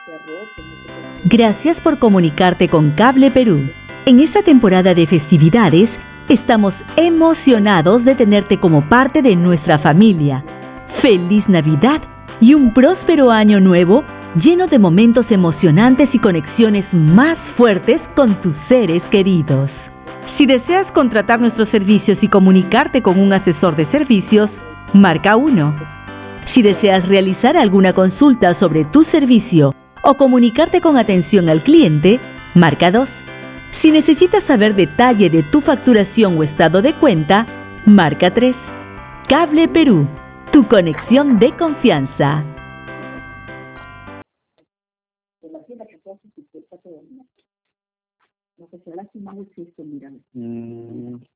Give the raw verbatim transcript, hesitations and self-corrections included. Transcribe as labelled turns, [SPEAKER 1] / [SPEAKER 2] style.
[SPEAKER 1] Gracias por comunicarte con Cable Perú. En esta temporada de festividades, estamos emocionados de tenerte como parte de nuestra familia. ¡Feliz Navidad y un próspero año nuevo lleno de momentos emocionantes y conexiones más fuertes con tus seres queridos! Si deseas contratar nuestros servicios y comunicarte con un asesor de servicios, marca uno. Si deseas realizar alguna consulta sobre tu servicio o comunicarte con atención al cliente, marca dos. Si necesitas saber detalle de tu facturación o estado de cuenta, marca tres. Cable Perú, tu conexión de confianza.
[SPEAKER 2] Mm.